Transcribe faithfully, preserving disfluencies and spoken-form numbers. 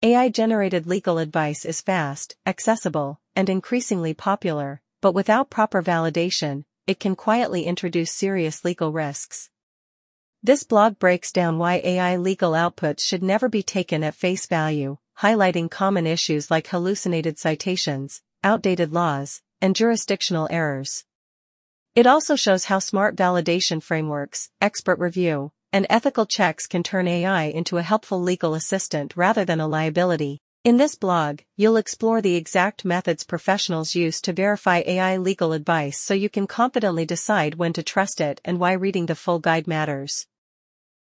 A I-generated legal advice is fast, accessible, and increasingly popular, but without proper validation, it can quietly introduce serious legal risks. This blog breaks down why A I legal outputs should never be taken at face value, highlighting common issues like hallucinated citations, outdated laws, and jurisdictional errors. It also shows how smart validation frameworks, expert review, and ethical checks can turn A I into a helpful legal assistant rather than a liability. In this blog, you'll explore the exact methods professionals use to verify A I legal advice so you can confidently decide when to trust it and why reading the full guide matters.